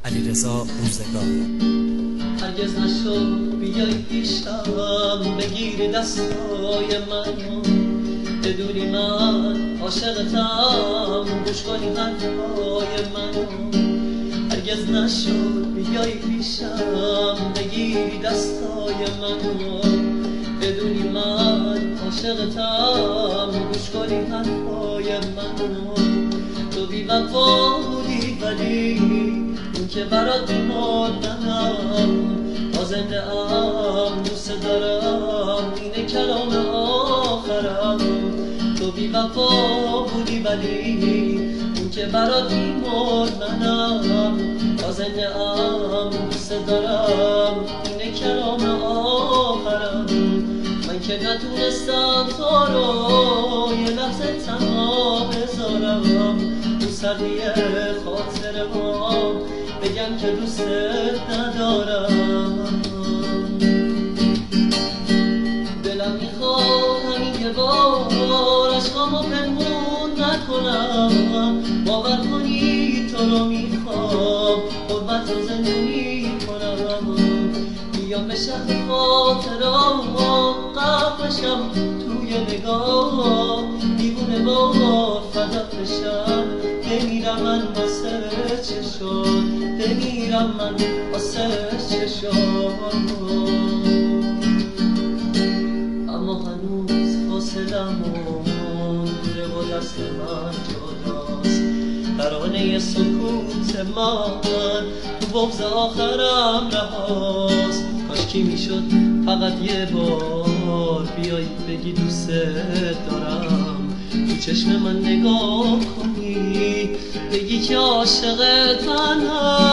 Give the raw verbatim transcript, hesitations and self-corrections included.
علیرضا روزگار. هرگز نشو بیای پیشم، بگیر دستای منو، بدونی من عاشقتم، گوش کنی حرفای منو. هرگز نشو بیای پیشم، بگیری دستای منو، بدونی من عاشقتم، گوش کنی حرفای منو. تو بی وفا بودی ولی اون که برات مردنم، با زنده ام دوست دارم، اینه کلام آخرم. تو بی وفا بودی ولی اون که برات مردنم، با زنده ام دوست دارم، اینه کلام آخرم. من که نتونستم تو رو یه لحظه تنها بذارم، تو سردی خاطر ما بگم که دوستت ندارم. دلم میخواد همین یه بار عشقامو پنهون نکنم، باور کنی تو رو میخوام، قربت رو زندونی کنم. بیام به شهر خاطرام غرق بشم توی نگاه، دیوونه با فدات بشم، بمیرم من واسه چشم، بمیرم من واسه چشم. اما هنوز فاصلمون دوره و دست من جداست، ترانه سکوت من تو بغض آخرم رهاست. کاشکی میشد فقط یه بار بیای بگی دوست دارم، تو چشم من نگاه کنی بگی که عاشقتم.